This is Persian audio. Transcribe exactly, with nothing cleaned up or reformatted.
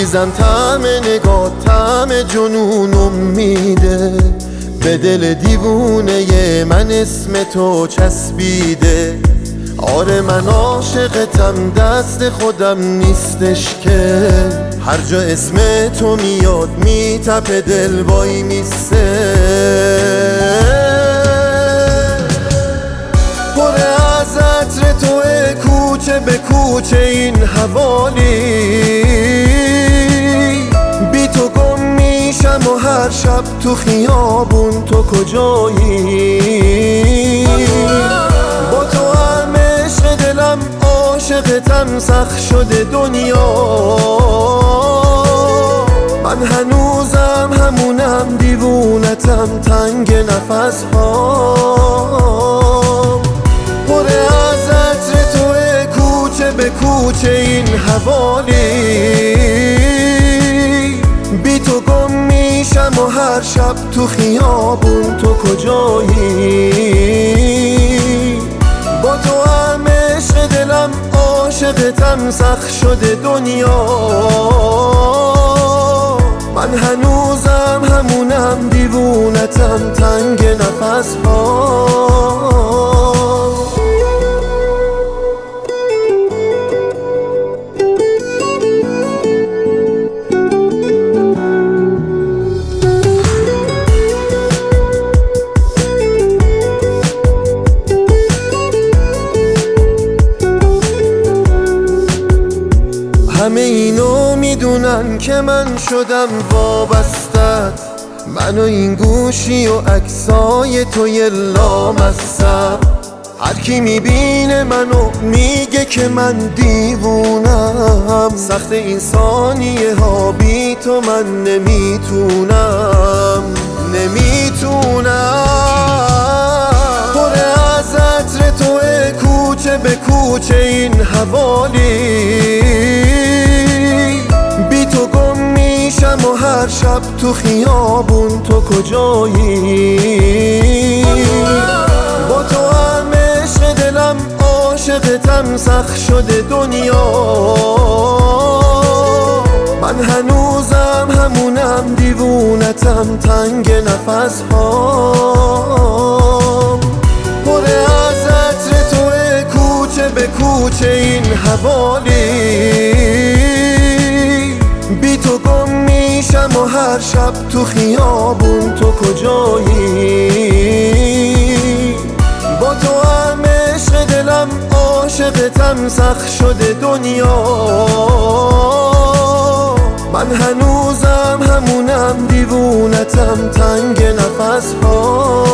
عزیزم طعم نگاه طعم جنونم میده، به دل دیوونه من اسم تو چسبیده. آره من عاشقتم دست خودم نیستش که، هر جا اسم تو میاد میتپه دل وای میسته. پر از عطر توه کوچه به کوچه این حوالی، بی تو گم میشم و هر شب تو خیابون تو کجایی. با تو هم عشق دلم عاشقتم سخت شده دنیا، من هنوزم همونم دیوونتم تنگ نفس ها. پر از عطر توه کوچه به کوچه این حوالی، بی تو گم میشم و هر شب تو خیابون تو کجایی. با تو هم عشق دلم عاشقتم سخت شده دنیا، من هنوزم همونم دیوونتم تنگ نفس ها. همه اینو میدونن که من شدم وابستت، من و این گوشی و عکسای توی لامصب. هر کی میبینه منو میگه که من دیوونم، سخت این ثانیه ها بی تو من نمیتونم نمیتونم. پر از عطر توه کوچه به کوچه این حوالی، بی تو گم میشم و هر شب تو خیابون تو کجایی. با تو هم عشق دلم عاشقتم سخت شده دنیا، من هنوزم همونم دیوونتم تنگ نفس ها. پر از عطر توه کوچه به کوچه این حوالی، بی تو گم میشم و هر شب تو خیابون تو کجایی. با تو هم عشق دلم عاشقتم سخت شده دنیا، من هنوزم همونم دیوونتم تنگ نفس ها.